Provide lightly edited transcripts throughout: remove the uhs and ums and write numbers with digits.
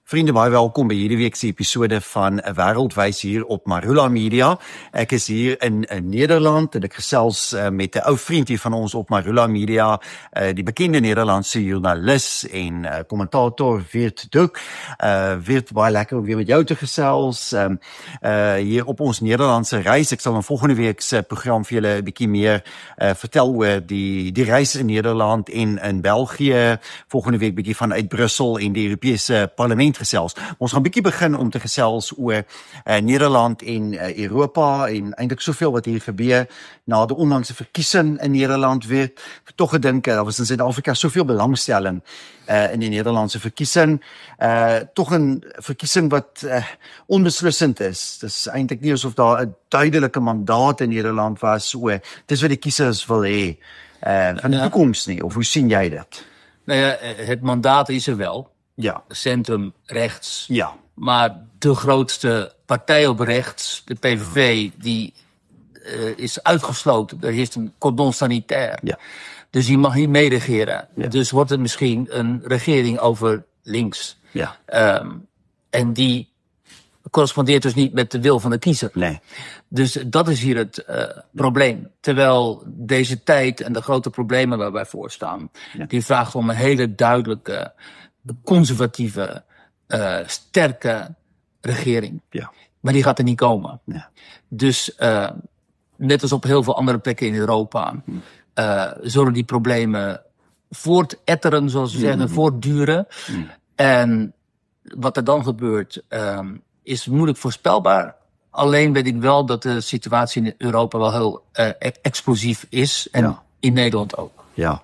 Vriende, baie welkom by hierdie week se episode van 'n Wêreldwys hier op Marula Media. Ek is hier in Nederland en ek gesels met 'n ou vriend hier van ons op Marula Media, die bekende Nederlandse joernalis en kommentator Wiert Doek. Wiert, baie lekker om weer met jou te gesels. Hier op ons Nederlandse reis. Ek sal in volgende week se program vir julle 'n bietjie meer vertel oor die reis in Nederland en in België. Volgende week bietjie vanuit Brussel en die Europese Parlement gesels. Ons gaan bietjie begin om te gesels oor Nederland en Europa en eintlik soveel wat hier gebeur na die onlangse verkiesing in Nederland weer. Tog gedink, daar was in Suid-Afrika soveel belangstelling in die Nederlandse verkiesing. Tog 'n verkiesing wat onbeslissend is. Dis eintlik nie asof daar 'n duidelike mandaat in Nederland was oor dis wat die kiesers wil hê van die toekoms nie. Of hoe sien jy dit? Nou ja, het mandaat is er wel. Ja. Centrum rechts. Ja. Maar de grootste partij op rechts, de PVV, die is uitgesloten. Er is een cordon sanitair. Ja. Dus die mag niet meeregeren. Ja. Dus wordt het misschien een regering over links. Ja. En die correspondeert dus niet met de wil van de kiezer. Nee. Dus dat is hier het probleem. Terwijl deze tijd en de grote problemen waar wij voor staan, die vragen om een hele duidelijke, conservatieve, sterke regering. Ja. Maar die gaat er niet komen. Ja. Dus net als op heel veel andere plekken in Europa, zullen die problemen voortetteren, zoals we zeggen, voortduren. En wat er dan gebeurt, is moeilijk voorspelbaar. Alleen weet ik wel dat de situatie in Europa wel heel explosief is. En in Nederland ook. Ja.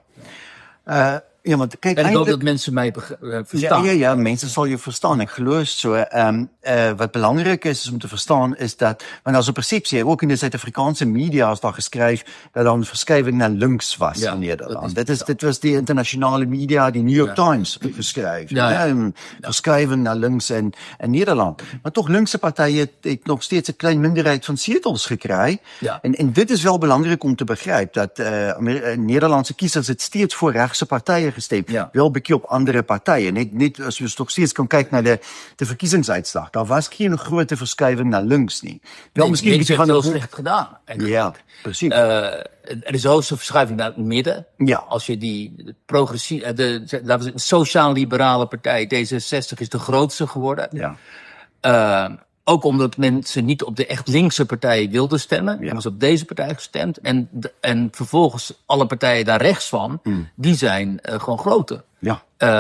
Ja, want kijk, en ik hoop dat mensen mij verstaan. Ja, mensen zal je verstaan. Ik geloof zo. Wat belangrijk is om te verstaan, is dat, want als een perceptie, ook in de Zuid-Afrikaanse media is daar geschreven dat er een verschuiving naar links was in Nederland. Dit was die internationale media, die New York Times geschreven. Een verschuiving naar links in Nederland. Maar toch, linkse partijen heeft nog steeds een klein minderheid van zetels gekregen. Ja. En dit is wel belangrijk om te begrijpen, dat Nederlandse kiezers het steeds voor rechtse partijen gestemd. Ja. Wel bekend op andere partijen. Niet als we nog steeds kan kijken naar de verkiezingsuitslag. Daar was geen grote verschuiving naar links niet. Wel misschien niks heeft heel slecht gedaan. Ja, precies. Er is ook een verschuiving naar het midden. Ja. Als je die progressieve, laten we zeggen, sociaal-liberale partij, D66, is de grootste geworden. Ja. Ook omdat mensen niet op de echt linkse partij wilden stemmen. Ja. Was op deze partij gestemd. En vervolgens alle partijen daar rechts van, die zijn gewoon groter. Ja.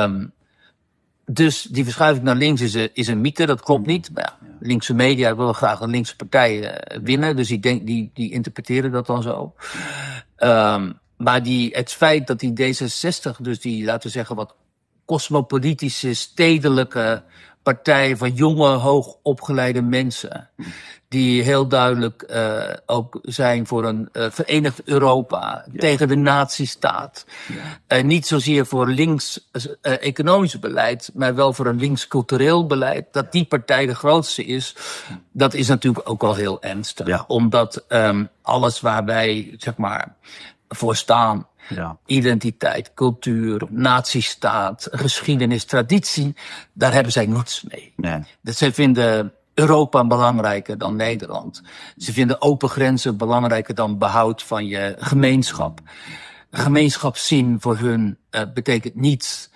Dus die verschuiving naar links is een mythe, dat klopt niet. Maar ja, linkse media willen graag een linkse partij winnen. Dus die interpreteren dat dan zo. Maar het feit dat die D66, dus die, laten we zeggen, wat cosmopolitische, stedelijke partij van jonge, hoogopgeleide mensen, die heel duidelijk ook zijn voor een verenigd Europa, tegen de nazistaat. Niet zozeer voor links economisch beleid, maar wel voor een links cultureel beleid. Dat die partij de grootste is, dat is natuurlijk ook al heel ernstig. Ja. Omdat alles waar wij, zeg maar, voor staan, identiteit, cultuur, nazistaat, geschiedenis, traditie, daar hebben zij niets mee. Nee. Dat zij vinden Europa belangrijker dan Nederland. Ze vinden open grenzen belangrijker dan behoud van je gemeenschap. Gemeenschapszin voor hun betekent niets.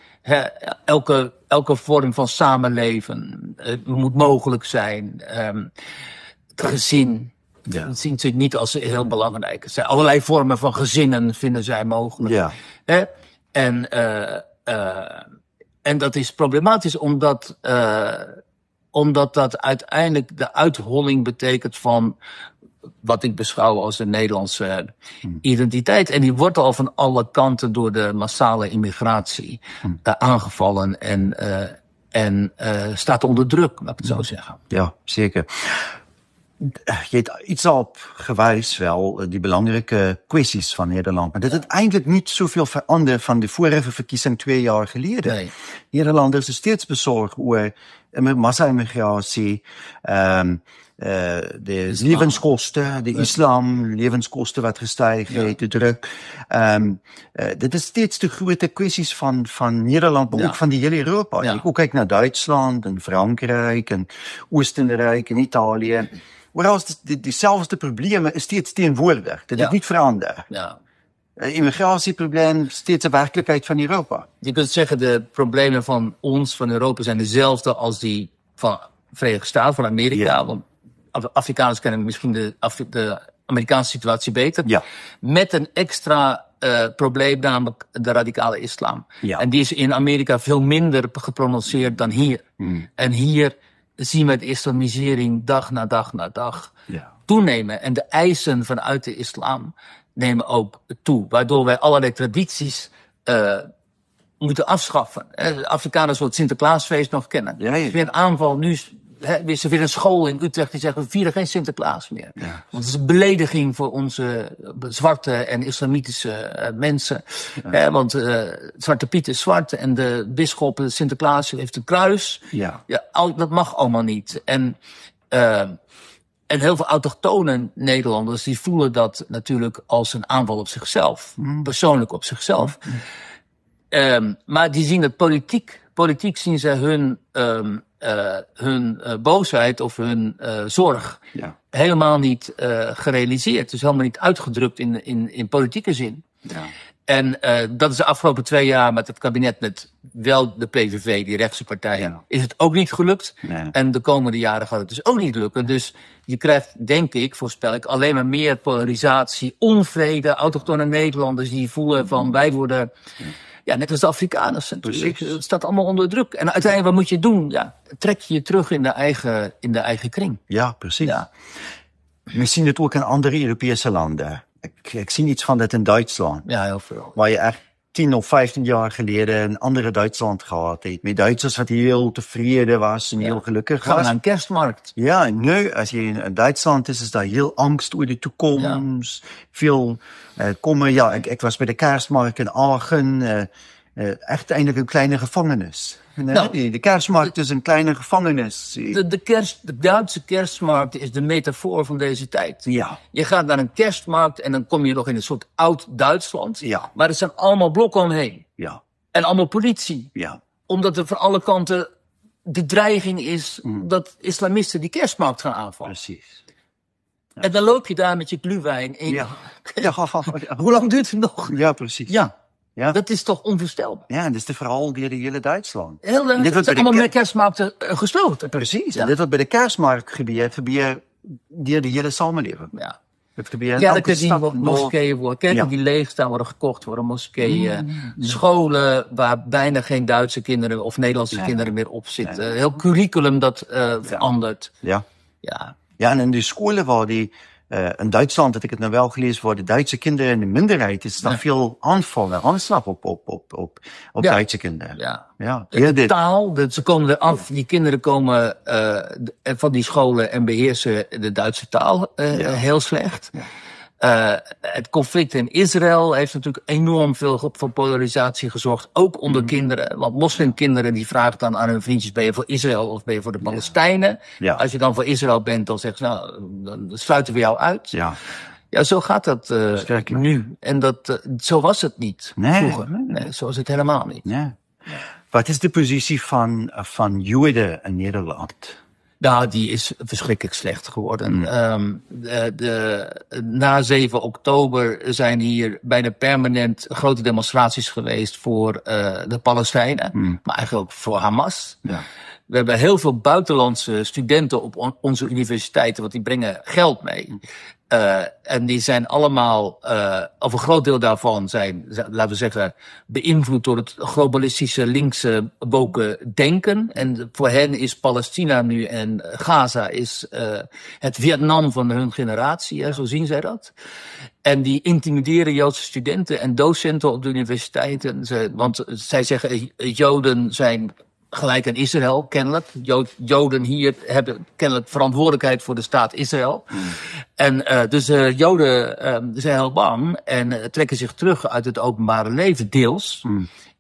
Elke vorm van samenleven moet mogelijk zijn. Het gezin. Ja. Dat zien ze niet als heel belangrijk. Er zijn allerlei vormen van gezinnen vinden zij mogelijk. Ja. En dat is problematisch omdat dat uiteindelijk de uitholling betekent van wat ik beschouw als een Nederlandse identiteit. En die wordt al van alle kanten door de massale immigratie aangevallen en staat onder druk, laat ik het zo zeggen. Ja, zeker. Je het iets al op gewys wel, die belangrijke kwesties van Nederland. Maar dit het eintlik niet zoveel veranderd van de vorige verkiezing 2 jaar geleden. Nee. Nederlanders is steeds bezorgd oor massa-immigrasie, de lewenskoste, die islam, lewenskoste wat gestyg het, die druk. Dit is steeds de grote kwessies van Nederland, maar ook van die hele Europa. Ek ook kyk na Duitsland en Frankryk en Oostenryk en Italië. Oral dieselfde probleme is steeds teenwoordig. Dit het niet verander. Immigratieprobleem steeds een werkelijkheid van Europa. Je kunt zeggen, de problemen van Europa zijn dezelfde als die van Verenigde Staten, van Amerika. Want Afrikaners kennen misschien de Amerikaanse situatie beter. Ja. Met een extra probleem, namelijk de radicale islam. Ja. En die is in Amerika veel minder geprononceerd dan hier. En hier zien we de islamisering dag na dag na dag toenemen. En de eisen vanuit de islam nemen ook toe. Waardoor wij allerlei tradities moeten afschaffen. De Afrikaners zullen het Sinterklaasfeest nog kennen. Ja. Er is weer een aanval nu. Is er weer een school in Utrecht die zegt, we vieren geen Sinterklaas meer. Ja. Want het is een belediging voor onze zwarte en islamitische mensen. Want Zwarte Piet is zwart en de bisschop Sinterklaas heeft een kruis. Dat mag allemaal niet. En heel veel autochtone Nederlanders die voelen dat natuurlijk als een aanval op zichzelf. Persoonlijk op zichzelf. Maar die zien het politiek zien ze hun boosheid of hun zorg helemaal niet gerealiseerd. Dus helemaal niet uitgedrukt in politieke zin. En dat is de afgelopen 2 jaar met het kabinet met wel de PVV, die rechtse partij, is het ook niet gelukt. En de komende jaren gaat het dus ook niet lukken. Dus je krijgt, denk ik, voorspel ik, alleen maar meer polarisatie, onvrede, autochtone Nederlanders die voelen van wij worden... net als de Afrikaners natuurlijk. Het staat allemaal onder druk. En uiteindelijk, wat moet je doen? Trek je terug in de eigen kring. Ja, precies. Ja. We zien het ook in andere Europese landen. Ik zie iets van dit in Duitsland. Ja, heel veel. Waar je echt 10 of 15 jaar geleden een andere Duitsland gehad heeft. Met Duitsers wat heel tevreden was en heel gelukkig was. Gaan naar een kerstmarkt. Ja, en nu, als je in Duitsland is daar heel angst over de toekomst. Veel ik was bij de kerstmarkt in Aachen. Echt eindelijk een kleine gevangenis. De kerstmarkt is een kleine gevangenis. De Duitse kerstmarkt is de metafoor van deze tijd. Ja. Je gaat naar een kerstmarkt en dan kom je nog in een soort oud Duitsland. Ja. Maar er zijn allemaal blokken omheen. Ja. En allemaal politie. Ja. Omdat er van alle kanten de dreiging is dat islamisten die kerstmarkt gaan aanvallen. Precies. Ja. En dan loop je daar met je glühwein in. Hoe lang duurt het nog? Ja, precies. Ja, dat is toch onvoorstelbaar. Ja, en dat is de verhaal door de hele Duitsland. Heel leuk. Het zijn allemaal met kerstmarkten gesloten. Precies. En dit wat bij de kerstmarkt gebeurt door de hele samenleving. Ja. Het gebeurt kerken die moskeeën worden, kerken die leeg staan worden gekocht worden, moskeeën, scholen waar bijna geen Duitse kinderen of Nederlandse kinderen meer op zitten. Heel curriculum dat verandert. Ja, en in die scholen waar die in Duitsland, dat ik het nou wel gelezen, waar de Duitse kinderen in de minderheid is, dan veel aanslag op Duitse kinderen. De taal, ze komen eraf, die kinderen komen van die scholen en beheersen de Duitse taal heel slecht. Het conflict in Israël heeft natuurlijk enorm veel voor polarisatie gezorgd, ook onder kinderen. Want moslimkinderen die vragen dan aan hun vriendjes, ben je voor Israël of ben je voor de Palestijnen? Als je dan voor Israël bent, dan zeggen ze, dan sluiten we jou uit. Ja, zo gaat dat nu. En zo was het niet vroeger. Nee, zo is het helemaal niet. Nee. Wat is de positie van Joden in Nederland? Nou, die is verschrikkelijk slecht geworden. Na 7 oktober zijn hier bijna permanent grote demonstraties geweest voor de Palestijnen. Maar eigenlijk ook voor Hamas. Ja. We hebben heel veel buitenlandse studenten op onze universiteiten, want die brengen geld mee. En die zijn allemaal, of een groot deel daarvan zijn, laten we zeggen, beïnvloed door het globalistische linkse woke denken. En voor hen is Palestina nu en Gaza is het Vietnam van hun generatie, zo zien zij dat. En die intimideren Joodse studenten en docenten op de universiteiten. Want zij zeggen, Joden zijn gelijk aan Israël, kennelijk. Joden hier hebben kennelijk verantwoordelijkheid voor de staat Israël. En dus Joden zijn heel bang en trekken zich terug uit het openbare leven, deels.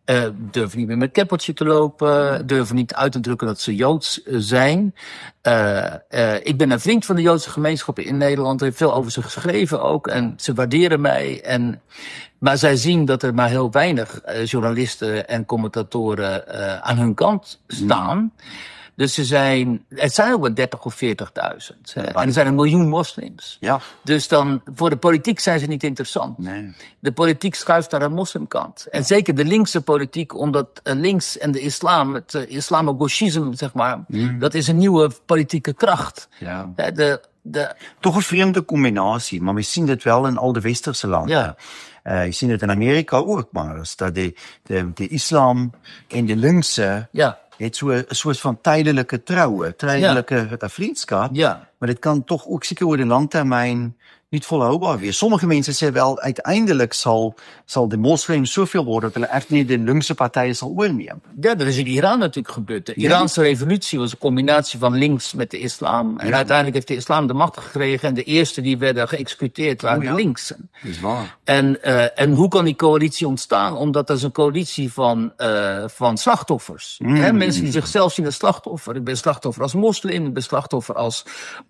Durven niet meer met keppeltje te lopen. Durven niet uit te drukken dat ze Joods zijn. Ik ben een vriend van de Joodse gemeenschap in Nederland. Er heeft veel over ze geschreven ook. En ze waarderen mij. Maar zij zien dat er maar heel weinig journalisten en commentatoren aan hun kant staan. Dus het zijn ook wel 30 of 40.000. En er zijn 1 miljoen moslims. Ja. Dus dan, voor de politiek zijn ze niet interessant. Nee. De politiek schuift naar de moslimkant. En zeker de linkse politiek, omdat links en de islam, het islamogauchisme, zeg maar, dat is een nieuwe politieke kracht. Ja. Toch een vreemde combinatie, maar we zien dit wel in al de westerse landen. Ja. Je ziet het in Amerika ook, maar dat de islam en de linkse het een soort van tijdelijke trouwen, tijdelijke vriendschap. Ja. Maar dit kan toch ook zeker over de langtermijn niet volhoudbaar wees. Sommige mensen zeggen wel, uiteindelijk zal de moslims zoveel worden dat hulle echt niet de linkse partijen zal oornemen. Ja, dat is in Iran natuurlijk gebeurd. De Iraanse revolutie was een combinatie van links met de islam. En uiteindelijk heeft de islam de macht gekregen. En de eerste die werden geëxecuteerd waren de linksen. Dat is waar. En hoe kan die coalitie ontstaan? Omdat dat is een coalitie van slachtoffers. Mensen die zichzelf zien als slachtoffer. Ik ben slachtoffer als moslim, ik ben slachtoffer als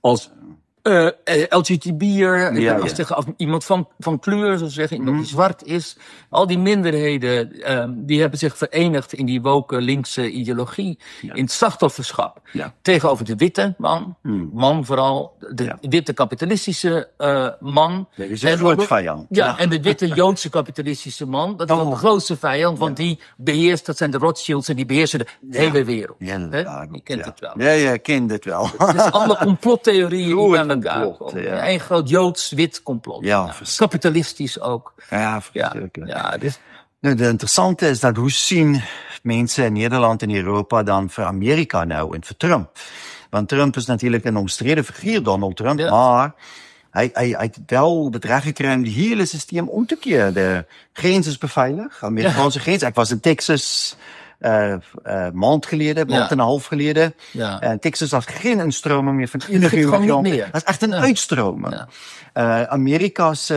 LGTB'er, als iemand van kleur, zo zeggen, iemand die zwart is. Al die minderheden, die hebben zich verenigd in die woke linkse ideologie, in het slachtofferschap. Ja. Tegenover de witte man vooral, de witte kapitalistische man. Dat is een groot vijand. Ja, en de witte Joodse kapitalistische man, dat is wel de grootste vijand, want die beheerst, dat zijn de Rothschilds en die beheersen de hele wereld. Ja, je kent het wel. Ja, je kent het wel. Het is alle complottheorieën. Een groot Joods-wit complot. Ja, kapitalistisch ook. Ja, verschrikkelijk. Ja, dus... Nou, de interessante is dat hoe zien mensen in Nederland en Europa dan voor Amerika nou en voor Trump? Want Trump is natuurlijk een omstreden figuur, Donald Trump, maar hij heeft wel het recht gekregen om het hele systeem om te keren. De grens is beveiligd, Amerikaanse grens. Ik was in Texas maand en een half geleden. Ja. En Texas had geen instromen meer van enige immigrant. Dat is echt een uitstromen. Ja. Amerika's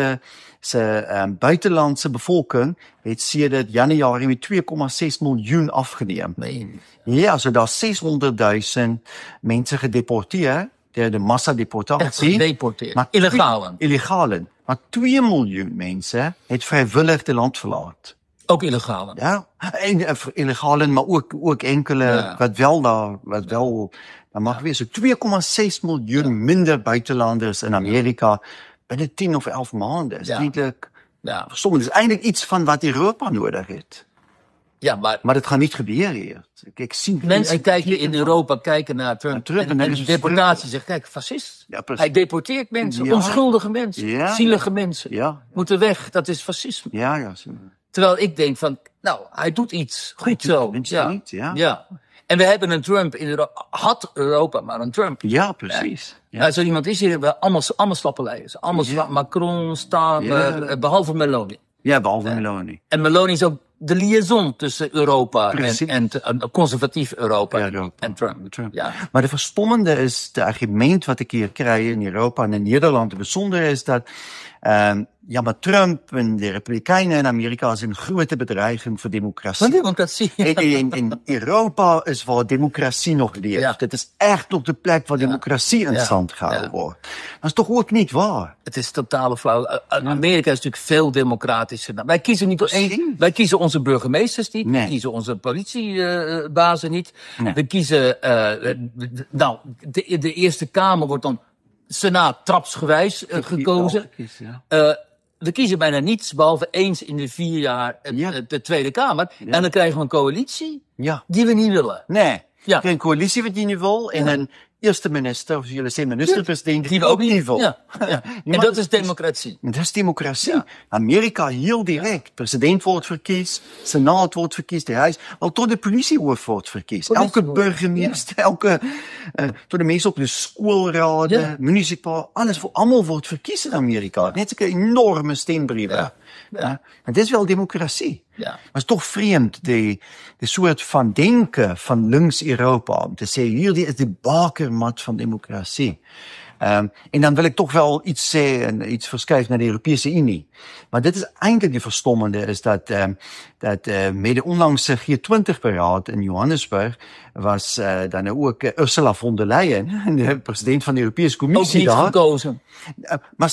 buitenlandse bevolking heeft sedert januari met 2,6 miljoen afgenomen. Nee. Ja, so daar 600.000 mensen gedeporteerd. De massadeportatie. Gedeporteerd. Maar illegalen. Maar 2 miljoen mensen heeft vrijwillig het land verlaten. Ook illegalen. Ja, illegalen, maar ook enkele, wat wel, dat mag weer zo 2,6 miljoen minder buitenlanders in Amerika binnen 10 of 11 maanden. Is eigenlijk, het is eigenlijk iets van wat Europa nodig heeft. Ja, maar dat gaat niet gebeuren hier. Ik zie mensen in Europa kijken naar Trump en de deportatie zeggen, kijk, fascist. Ja, hij deporteert mensen, onschuldige mensen, zielige mensen. Moeten weg, dat is fascisme. Ja. Terwijl ik denk van, nou, hij doet iets. Goed zo. Ja. En we hebben een Trump in Europa. Had Europa maar een Trump. Ja, precies. Ja. Zo iemand is hier, allemaal slappeleiders. Allemaal Macron, Stamer, behalve Meloni. Ja, behalve Meloni. En Meloni is ook de liaison tussen Europa en conservatief Europa en Trump. Ja. Maar de verstommende is, de argument wat ik hier krijg in Europa en in Nederland, het bijzondere is dat maar Trump en de Republikeinen in Amerika zijn een grote bedreiging voor democratie. Voor democratie. In Europa is waar democratie nog leeft. Ja. Het is echt nog de plek waar democratie in stand gehouden wordt. Dat is toch ook niet waar? Het is totale flauw. Amerika is natuurlijk veel democratischer. Wij kiezen niet wij kiezen onze burgemeesters niet. We kiezen onze politiebazen niet. Nee. We kiezen, de Eerste Kamer wordt dan Senaat trapsgewijs gekozen. We kiezen bijna niets, behalve eens in de 4 jaar de Tweede Kamer. Ja. En dan krijgen we een coalitie die we niet willen. Nee, een coalitie wat je niet wil. En een eerste minister, of jullie zeggen minister-president, die we ook niet wil. Ja. En dat is democratie. Dat is democratie. Ja. Amerika heel direct. President wordt verkies, senaat wordt verkies, de huis, wel tot de politiehoofd wordt verkies. Elke burgemeester, tot de mensen op de schoolraden, municipaal, allemaal wordt verkies in Amerika. Net een enorme steenbrieven. Ja. Het is wel democratie. Ja. Maar het is toch vreemd, de soort van denken van links Europa, om te zeggen, hier is de bakermat van democratie. En dan wil ik toch wel iets zeggen en iets verschuiven naar de Europese Unie. Maar dit is eigenlijk het verstommende, is dat met de onlangse G20-beraad in Johannesburg was dan ook Ursula von der Leyen, de president van de Europese Commissie, ook niet gekozen. Maar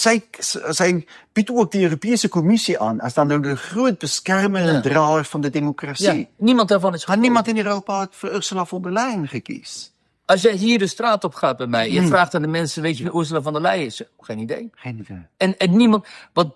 zij biedt ook de Europese Commissie aan als dan de groot beschermende drager van de democratie. Ja, niemand daarvan is gekozen. Maar niemand in Europa had voor Ursula von der Leyen gekies. Als jij hier de straat op gaat bij mij, je vraagt aan de mensen, weet je wie Ursula von der Leyen is? Geen idee. Geen idee. En niemand, want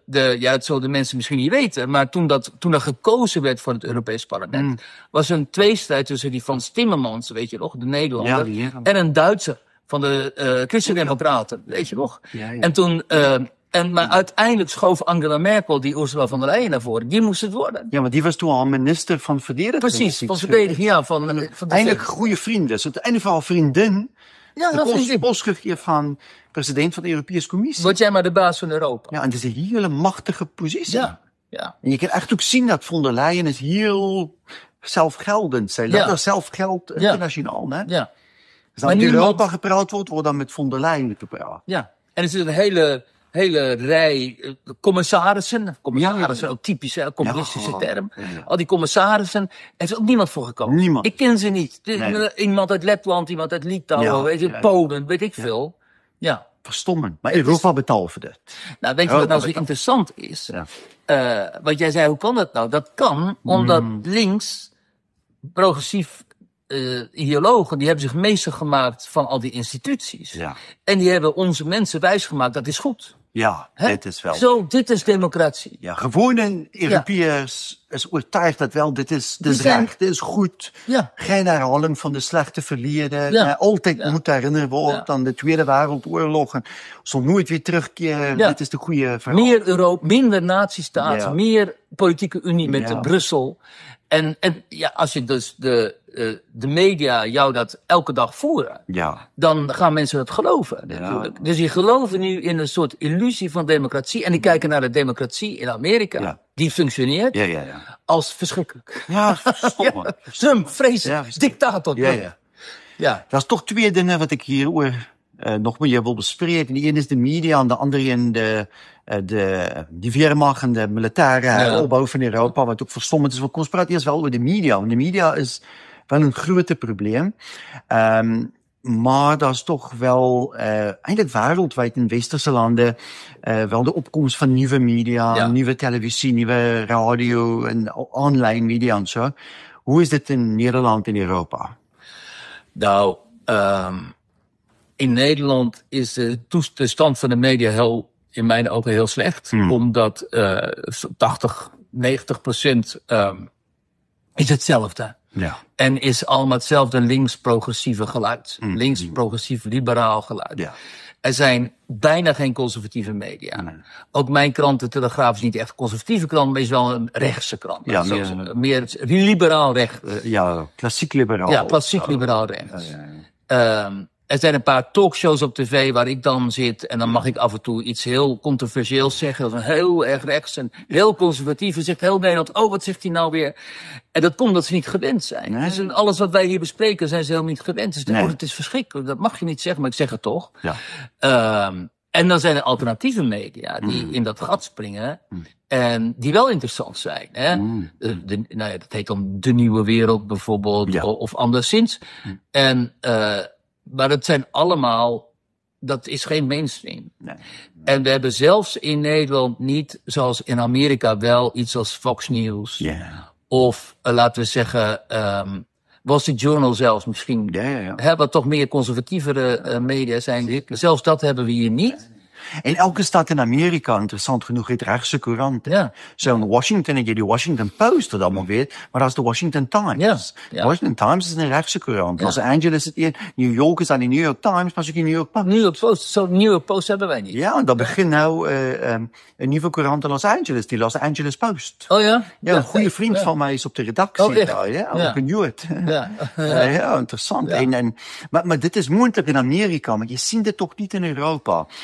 het zullen de mensen misschien niet weten, maar toen er gekozen werd voor het Europees Parlement, was er een tweestrijd tussen die Frans Timmermans, weet je nog, de Nederlander, en een Duitser van de Christen-Democraten, weet je nog. Ja. En toen, maar uiteindelijk schoof Angela Merkel die Ursula von der Leyen naar voren. Die moest het worden. Ja, maar die was toen al minister van Verdediging. Precies, van Verdediging, ja. Eigenlijk goede vrienden. Dus het einde van vriendin. Ja, dat is een postgegeven van president van de Europese Commissie. Word jij maar de baas van Europa. Ja, en het is een hele machtige positie. Ja. En je kan echt ook zien dat von der Leyen is heel zelfgeldend. Zij laat zelf geld internationaal, hè? Ja. Dus als in Europa gepraat wordt dan met von der Leyen gepraat. Ja, en het is een hele rij commissarissen, ook typisch, communistische term. Ja. Al die commissarissen, er is ook niemand voor gekomen. Niemand. Ik ken ze niet. Iemand uit Letland, iemand uit Litouwen, Polen, weet ik veel. Ja. Verstommend. Maar Europa betaalt voor dit. Nou, weet je wat nou zo interessant is? Ja. Wat jij zei, hoe kan dat nou? Dat kan omdat links, progressief ideologen, die hebben zich meester gemaakt van al die instituties. Ja. En die hebben onze mensen wijsgemaakt, dat is goed. Ja, dit is wel. Zo, dit is democratie. Ja, gewone Europeërs is overtuigd dat wel, dit is recht, dit is goed. Ja. Geen herhaling van de slechte verleden. Ja. Altijd moet herinneren worden aan de Tweede Wereldoorlog. En zal nooit weer terugkeren. Dit is de goede verhaal. Meer Europa, minder nazistaat, meer politieke unie met Brussel. En als je dus de media jou dat elke dag voeren, dan gaan mensen dat geloven, natuurlijk. Dus die geloven nu in een soort illusie van democratie. En die kijken naar de democratie in Amerika. Ja. Die functioneert als verschrikkelijk. Ja, Trump, vreselijk, dictator. Ja. Dat is toch twee dingen wat ik hier nog met je wil bespreken. De ene is de media en de andere in die Wehrmacht en de militaire opbouw van Europa, wat ook verstommend is. We ons praten eerst wel over de media. Want de media is wel een grote probleem. Maar dat is toch wel, eigenlijk wereldwijd in westerse landen, wel de opkomst van nieuwe media, nieuwe televisie, nieuwe radio en online media en zo. Hoe is dit in Nederland en Europa? Nou, in Nederland is de stand van de media in mijn ogen heel slecht. Omdat 80-90% is hetzelfde. Ja. En is allemaal hetzelfde links-progressieve geluid. Links-progressief-liberaal geluid. Ja. Er zijn bijna geen conservatieve media. Nee. Ook mijn krant, de Telegraaf, is niet echt een conservatieve krant, maar is wel een rechtse krant. Ja, meer liberaal recht. Klassiek liberaal. Ja, klassiek liberaal recht. Er zijn een paar talkshows op tv waar ik dan zit en dan mag ik af en toe iets heel controversieels zeggen. Dat is heel erg rechts en heel conservatief. En zegt heel Nederland, wat zegt hij nou weer? En dat komt omdat ze niet gewend zijn. Nee. Dus alles wat wij hier bespreken zijn ze helemaal niet gewend. Dus het is verschrikkelijk, dat mag je niet zeggen, maar ik zeg het toch. Ja. En dan zijn er alternatieve media die in dat gat springen. En die wel interessant zijn. Hè? Dat heet dan De Nieuwe Wereld bijvoorbeeld, of anderszins. Maar dat zijn allemaal, dat is geen mainstream. Nee. En we hebben zelfs in Nederland niet, zoals in Amerika wel, iets als Fox News. Yeah. Of, laten we zeggen, Wall Street Journal zelfs misschien. Hè, wat toch meer conservatievere media zijn. Zelfs dat hebben we hier niet. In elke stad in Amerika, interessant genoeg, heeft rechtse couranten. Ja. Zo in Washington heb je de Washington Post, dat allemaal weet, maar dat is de Washington Times. Ja. Ja. Washington Times is een rechtse courant. Ja. Los Angeles is het New York is aan de New York Times, maar ook in New York Post. New York Post, zo'n New York Post hebben wij niet. Ja, en dat begint nou een nieuwe courant in Los Angeles, die Los Angeles Post. Oh ja? Ja, een goede vriend van mij is op de redactie daar, ook in New York. Ja, interessant. Maar dit is moeilijk in Amerika, maar je ziet het toch niet in Europa.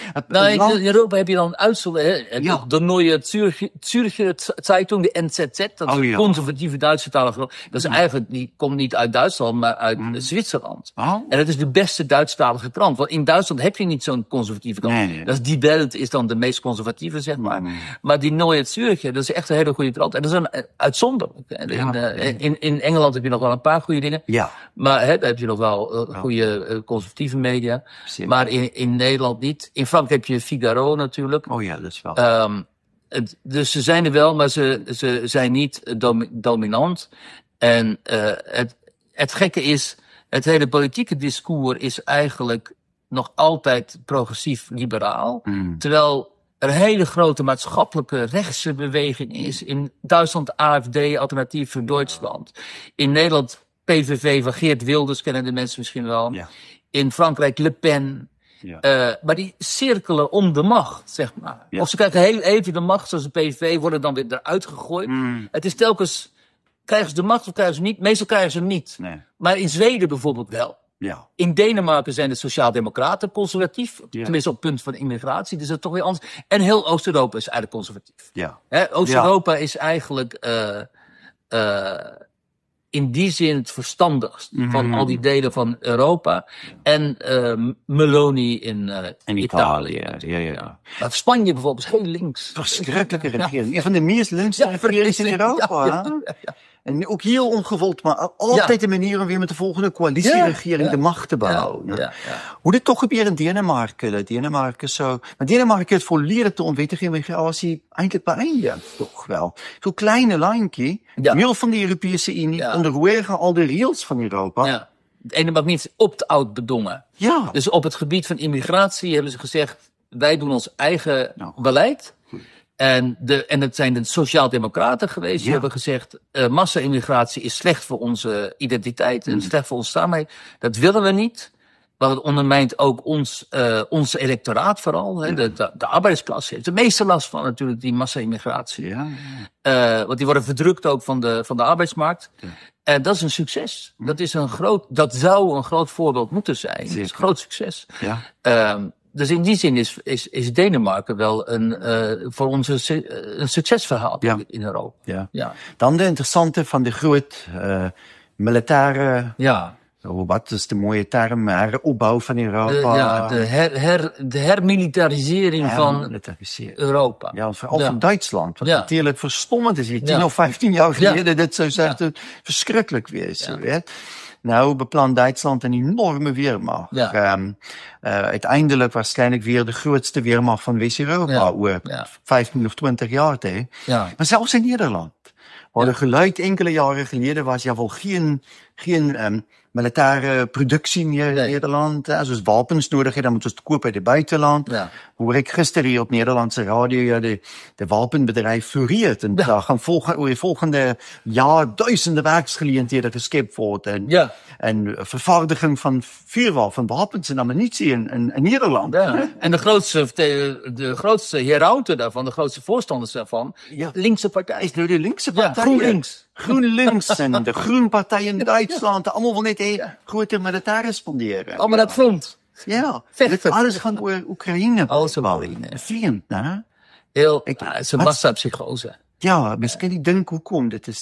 in Europa heb je dan uitzondering. Ja. De Neue Zürcher Zeitung, de NZZ, dat is een conservatieve Duitse talige. Dat is eigenlijk, die komt niet uit Duitsland, maar uit Zwitserland. En dat is de beste Duitsstalige krant. Want in Duitsland heb je niet zo'n conservatieve krant. Nee. Dat is Die Welt is dan de meest conservatieve, zeg maar. Maar die Neue Zürcher, dat is echt een hele goede krant. En dat is een uitzonderlijk. In Engeland heb je nog wel een paar goede dingen. Ja. Maar daar heb je nog wel goede conservatieve media. Zeker. Maar in Nederland niet. In Frankrijk heb je Figaro natuurlijk. Oh ja, dat is wel. Dus ze zijn er wel, maar ze zijn niet dominant. En het gekke is, het hele politieke discours is eigenlijk nog altijd progressief-liberaal. Terwijl er een hele grote maatschappelijke rechtse beweging is. In Duitsland AfD, Alternatief voor Duitsland. In Nederland PVV van Geert Wilders, kennen de mensen misschien wel. Ja. In Frankrijk Le Pen. Ja. Maar die cirkelen om de macht, zeg maar. Ja. Of ze krijgen heel even de macht, zoals de PVV, worden dan weer eruit gegooid. Het is telkens, krijgen ze de macht of krijgen ze niet? Meestal krijgen ze hem niet. Nee. Maar in Zweden bijvoorbeeld wel. Ja. In Denemarken zijn de sociaaldemocraten conservatief. Ja. Tenminste op het punt van immigratie. Dus dat is toch weer anders. En heel Oost-Europa is eigenlijk conservatief. Ja. Oost-Europa is eigenlijk in die zin het verstandigst van al die delen van Europa. En Meloni in Italië. Ja. Maar Spanje bijvoorbeeld is heel links. Verschrikkelijke regering. Een van de meest linkse regeringen in Europa. Ja. En ook heel ongewold, maar altijd de manier om weer met de volgende coalitieregering de macht te behouden. Hoe dit toch gebeurt in Denemarken. Maar Denemarken heeft volledig de onwettige immigratie eigenlijk beëindigd, toch wel. Zo'n kleine landje, heel van de Europese Unie, onderwegen al de regels van Europa. Ja. Het ene mag niet opt-out bedongen. Ja. Dus op het gebied van immigratie hebben ze gezegd, wij doen ons eigen beleid. En het zijn de sociaaldemocraten geweest die hebben gezegd, massa-immigratie is slecht voor onze identiteit en slecht voor onze samenleving. Dat willen we niet. Want het ondermijnt ook ons electoraat vooral. Hè. De arbeidsklasse heeft de meeste last van natuurlijk die massa-immigratie. Want die worden verdrukt ook van de arbeidsmarkt. Ja. En dat is een succes. Dat zou een groot voorbeeld moeten zijn. Het is een groot succes. Ja. Dus in die zin is Denemarken wel voor ons een succesverhaal in Europa. Ja. Dan de interessante van de groot militaire... wat is de mooie term? Heropbouw van Europa. De hermilitarisering van Europa. Ja, vooral van Duitsland. Wat natuurlijk verstommend is. 10 of 15 jaar geleden dit zou zeggen verschrikkelijk wees. Nou beplant Duitsland een enorme Wehrmacht. Uiteindelijk waarschijnlijk weer de grootste Wehrmacht van West-Europa. 15 of 20 jaar. Maar zelfs in Nederland. Waar er geluid enkele jaren geleden was, wel geen militaire productie meer in Nederland. Zoals wapens nodig hebben, dan moeten ze het kopen uit het buitenland. Hoor ik gisteren hier op Nederlandse radio, de wapenbedrijf floreert. En daar gaan volgende jaar duizenden werksgeleentheden geschept worden. En vervaardiging van vuurwapenwapens en ammunitie in Nederland. Ja. En de grootste herauten daarvan, de grootste voorstanders daarvan, linkse partij. Is nu de linkse partij. GroenLinks en de Groenpartij in Duitsland. Allemaal wel net grote militairen sponderen. Allemaal dat front. Ja, alles van Oekraïne. Alles van Oekraïne. Vreemd, hè? Het is een massapsychose. Ja, misschien niet denken hoe komt het.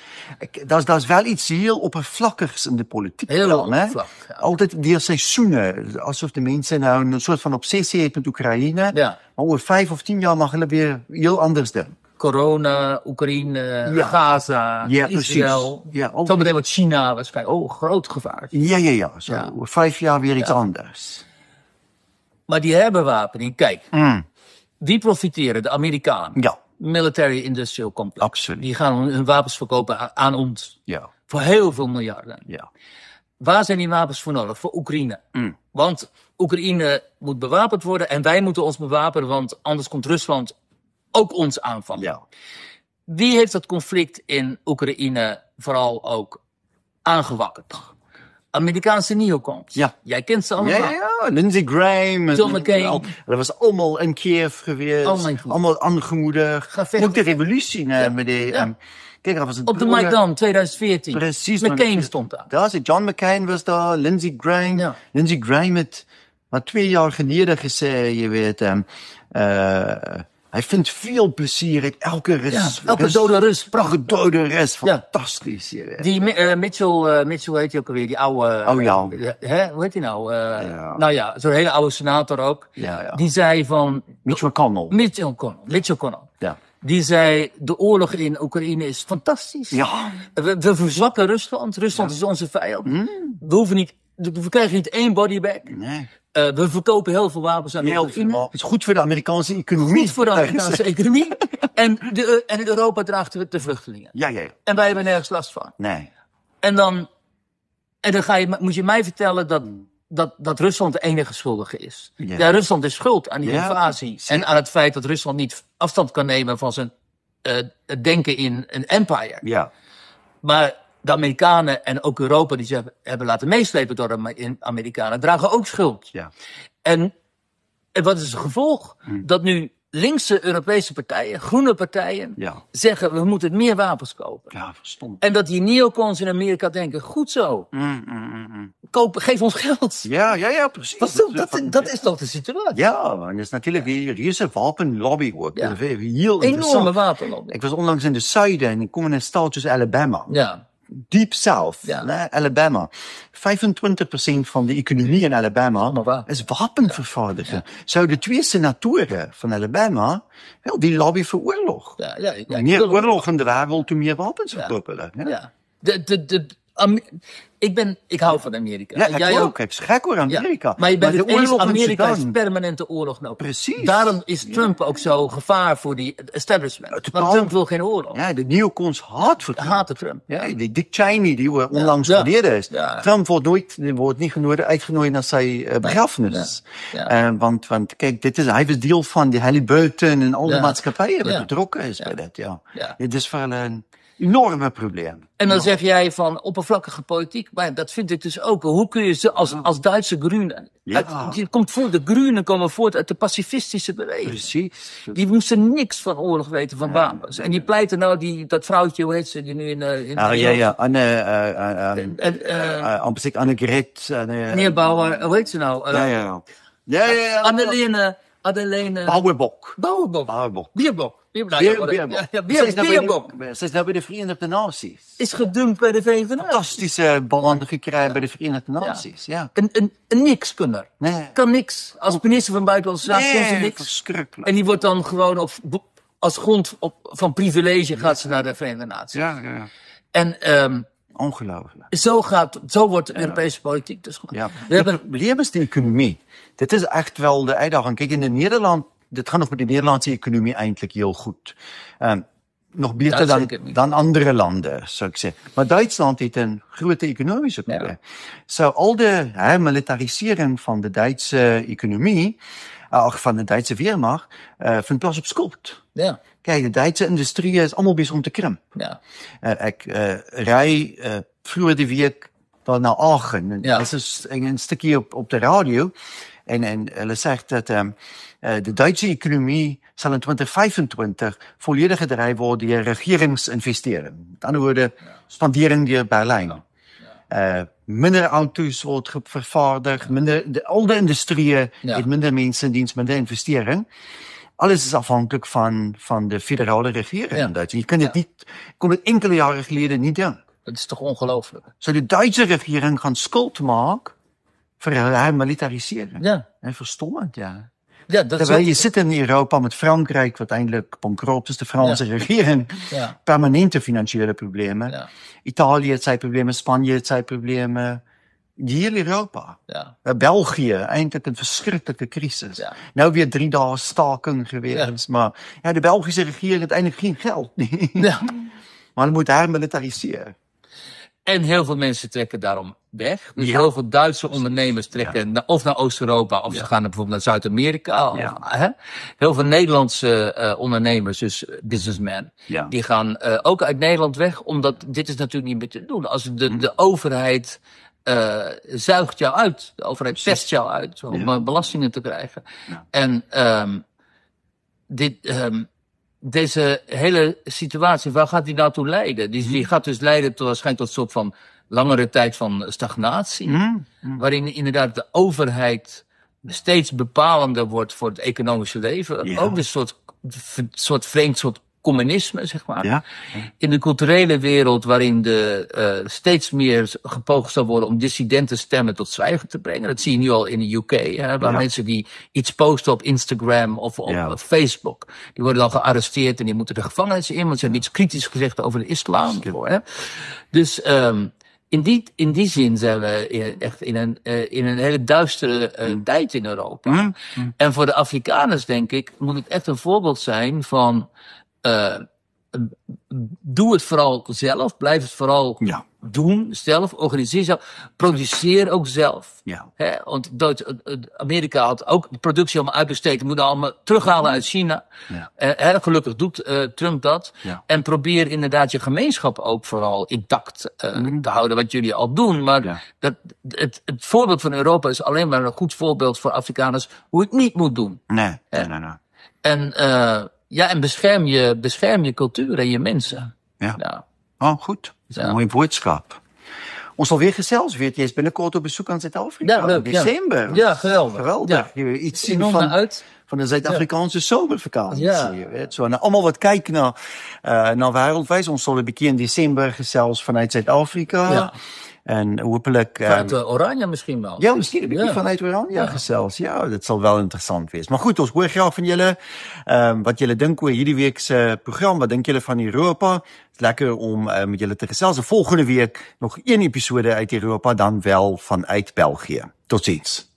Dat is wel iets heel oppervlakkigs in de politiek. Heel oppervlakkig. Ja. Altijd die seizoenen. Alsof de mensen nou een soort van obsessie hebben met Oekraïne. Maar over 5 of 10 jaar mag het weer heel anders doen. Corona, Oekraïne, Gaza, Israël. Zometeen wordt China waarschijnlijk. Groot gevaar. Ja. Over 5 jaar weer iets anders. Maar die herbewapening, kijk. Wie profiteren? De Amerikanen. Ja. Military Industrial Complex. Absoluut. Die gaan hun wapens verkopen aan ons. Ja. Voor heel veel miljarden. Ja. Waar zijn die wapens voor nodig? Voor Oekraïne. Want Oekraïne moet bewapend worden en wij moeten ons bewapenen, want anders komt Rusland ook ons aanvallen. Ja. Wie heeft dat conflict in Oekraïne vooral ook aangewakkerd? Amerikaanse neocons. Ja. Jij kent ze allemaal. Ja. Lindsey Graham. John McCain. Dat was allemaal in Kiev geweest. Allemaal aangemoedigd. Ook de revolutie. Met die, kijk, dat was op de Maidan 2014. Precies. McCain stond daar. John McCain was daar. Lindsey Graham. Ja. Lindsey Graham Maar 2 jaar geleden gesê, jy weet, hy vind veel plezier in elke Rus. Elke dode Rus. Prachtige dode Rus. Fantastisch, je weet. Die Mitchell heet hij ook alweer, die oude... hoe heet hij nou? Nou ja, zo'n hele oude senator ook. Die zei van... Mitch McConnell. Mitch McConnell. Ja. Die zei, de oorlog in Oekraïne is fantastisch. Ja. We verzwakken Rusland. Rusland is onze vijand. We krijgen niet 1 body back. Nee. We verkopen heel veel wapens aan Oekraïne. Het is goed voor de Amerikaanse economie. Goed voor de Amerikaanse economie. En Europa draagt de vluchtelingen. Ja. En wij hebben nergens last van. Nee. En dan moet je mij vertellen dat Rusland de enige schuldige is. Ja, Rusland is schuld aan die invasie. En aan het feit dat Rusland niet afstand kan nemen van zijn denken in een empire. Ja. Maar de Amerikanen en ook Europa, die ze hebben laten meeslepen door de Amerikanen, dragen ook schuld. Ja. En wat is het gevolg? Dat nu linkse Europese partijen, groene partijen, zeggen we moeten meer wapens kopen. Ja, verstomd. En dat die neocons in Amerika denken, goed zo. Geef ons geld. Ja, precies. Dat is toch de situatie? Ja, en dat is natuurlijk hier is een wapenlobby ook. Ja. Heel enorme wapenlobby. Ik was onlangs in de zuiden en ik kom in een stadje Alabama. Ja. Deep South, Alabama. 25% van de economie in Alabama is wapenvervaardigen. Zouden 2 senatoren van Alabama die lobby voor oorlog. Meer oorlog in de wereld, toe meer wapens verkopen. Ik hou van Amerika. Ja, jij ook. Ik ben gek hoor, Amerika. Maar je bent het eens, Amerika is permanente oorlog nodig. Precies. Daarom is Trump ook zo gevaar voor die establishment. Want Trump wil geen oorlog. Ja, de neocons haten Trump. Ja, die Dick Cheney, die onlangs geleden is. Ja. Trump wordt niet uitgenodigd naar zijn begrafenis. Want kijk, hij was deel van die Halliburton en al die maatschappijen die betrokken is bij dat. Ja. Dit is wel een enorme probleem. En dan zeg jij van oppervlakkige politiek, maar dat vind ik dus ook. Hoe kun je ze als Duitse Groenen... de Groenen komen voort uit de pacifistische beweging. Precies. Die moesten niks van oorlog weten, van wapens. En die pleiten nou, dat vrouwtje, hoe heet ze, die nu in Annegret. Neerbouwer, hoe heet ze nou? Annelene Bauerbok. Bierbok. Ze is nou bij de Verenigde Naties. Is gedumpt bij de Verenigde Naties. Fantastische banden gekregen bij de Verenigde Naties. Ja. Een nikskunner. Nee. Kan niks. Als minister van Buitenlandse Zaken kon ze niks. Verschrikkelijk. En die wordt dan gewoon als grond van privilege gaat ze naar de Verenigde Naties. Ja. En ongelooflijk. Zo wordt de Europese politiek dus gewoon. Ja. Het probleem is de economie. Dit is echt wel de uitdaging. Kijk, in Nederland, dit gaat nog met de Nederlandse economie eigenlijk heel goed. Nog beter dan andere landen, zou ik zeggen. Maar Duitsland heeft een grote economische probleem. Al de militarisering van de Duitse economie, van de Duitse Wehrmacht, vindt plaats op schuld. Ja. Kijk, de Duitse industrie is allemaal bezig om te krimpen. Ja. Ik rij vroeger de week naar Aachen. Dat is een stukje op de radio. En hulle zegt dat de Duitse economie zal in 2025 volledig gedreven worden door regeringsinvesteringen. Met andere woorden, spandering door Berlijn. Minder auto's wordt vervaardigd, al de industrieën heeft minder mensen in dienst, minder investering. Alles is afhankelijk van de federale regering in Duitsland. Je kunt het kon het enkele jaren geleden niet doen. Dat is toch ongelooflijk? De Duitse regering gaan schuld maken voor militarisering. Ja. En verstommend, ja. Terwijl je zit in Europa met Frankrijk, wat eindelijk bankrot is, de Franse regering. Permanente financiële problemen. Ja. Italië heeft zijn problemen, Spanje heeft zijn problemen. Heel Europa. België, eindelijk een verschrikkelijke crisis. Nou weer 3 dagen staking geweest. Maar de Belgische regering heeft eigenlijk geen geld. Maar dan moet hij militariseren. En heel veel mensen trekken daarom weg. Dus heel veel Duitse ondernemers trekken of naar Oost-Europa of ze gaan bijvoorbeeld naar Zuid-Amerika. Heel veel Nederlandse ondernemers, dus businessmen, die gaan ook uit Nederland weg, omdat dit is natuurlijk niet meer te doen. Als de overheid zuigt jou uit, de overheid pest jou uit om belastingen te krijgen. En deze hele situatie, waar gaat die nou toe leiden? Die gaat dus leiden tot waarschijnlijk tot een soort van langere tijd van stagnatie. Waarin inderdaad de overheid steeds bepalender wordt voor het economische leven. Ja. Ook een soort vreemd soort communisme, zeg maar. Ja. In de culturele wereld waarin steeds meer gepoogd zal worden om dissidente stemmen tot zwijgen te brengen. Dat zie je nu al in de UK, hè, waar mensen die iets posten op Instagram of op Facebook, die worden dan gearresteerd en die moeten de gevangenis in, want ze hebben iets kritisch gezegd over de islam. Hè. Dus in die zin zijn we echt in een hele duistere tijd in Europa. En voor de Afrikaners, denk ik, moet het echt een voorbeeld zijn van doe het vooral zelf, blijf het vooral doen zelf, organiseer zelf, produceer ook zelf. Ja. Hè, want Amerika had ook de productie allemaal uitbesteed, moet allemaal terughalen uit China. Ja. Gelukkig doet Trump dat. Ja. En probeer inderdaad je gemeenschap ook vooral intact te houden, wat jullie al doen. Maar het voorbeeld van Europa is alleen maar een goed voorbeeld voor Afrikaners hoe het niet moet doen. Nee. En bescherm je cultuur en je mensen. Ja. Oh, goed. Dat is een mooie boodschap. Ons alweer gesels, weet je, is binnenkort op bezoek aan Zuid-Afrika. Ja, leuk. December. Ja, geweldig. Geweldig. Ja. Iets zien van de Zuid-Afrikaanse zomervakantie. Ja. Zo, nou, allemaal wat kijken naar wereldwijs. Ons zal een beetje in december gesels vanuit Zuid-Afrika. Ja. En hopelijk... Vanuit Oranje misschien wel. Ja, misschien een beetje vanuit Oranje gesels. Ja, dat zal wel interessant wezen. Maar goed, ons hoor graag van jullie. Wat jullie denken over hierdie weekse programma. Wat denken jullie van Europa? Het is lekker om met jullie te gezelsen. Volgende week nog 1 episode uit Europa, dan wel vanuit België. Tot ziens.